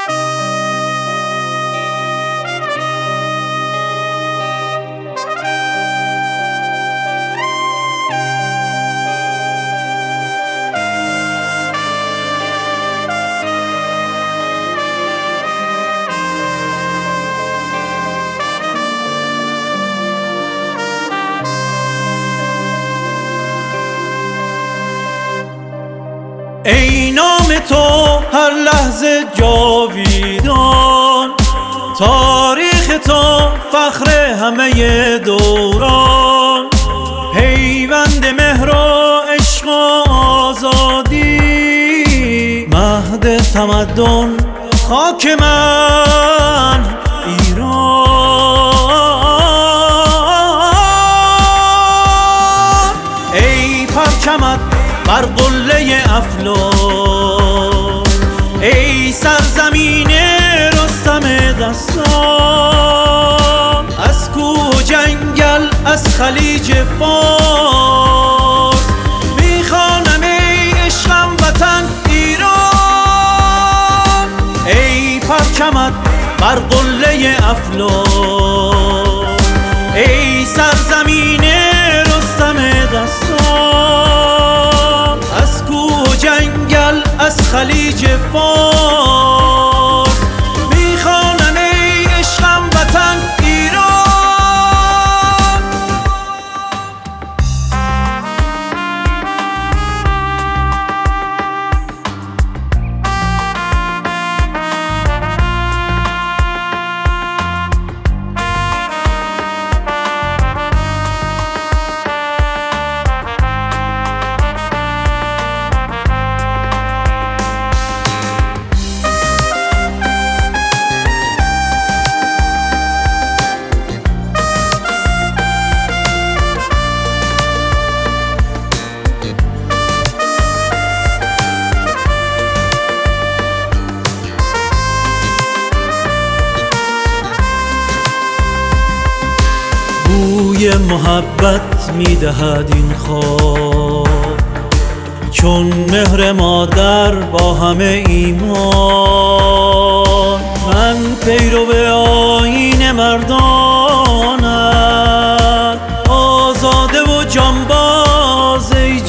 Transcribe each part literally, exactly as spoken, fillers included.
ای نام تو هر لحظه جاویدان، تاریخ تو فخر همه دوران، پیوند مهر و عشق و آزادی، مهد تمدن خاک من ایران. ای پرچمت بر قله افلاک، ای سرزمین رستم دستان، از کوه و جنگل از خلیج فارس میخوانم ای عشقم وطن ایران. ای پرچمت بر قله افلاک، ای سرزمین رستم دستان، از کوه و جنگل از خلیج فارس میخوانم ای عشقم وطن ایران. بوی محبت میدهد این خواب، چون مهر مادر با همه ایمان. من پیرو آیین مردانم، آزاده و جانباز ای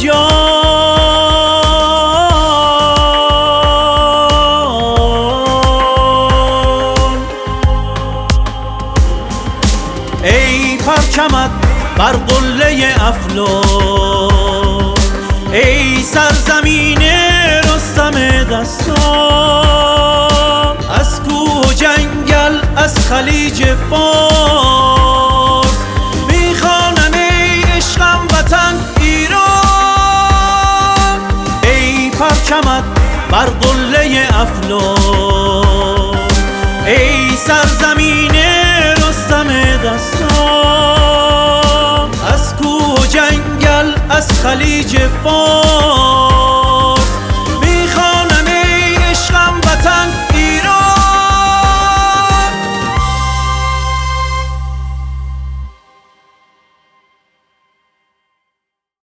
جان. ای پرچمت بر قله افلاک، ای سرزمین رستم دستان، از کوه و جنگل از خلیج فارس میخوانم ای عشقم وطن ایران. ای پرچمت بر قله افلاک، ای سرزمین رستم دستان، از کوه و جنگل از خلیج فارس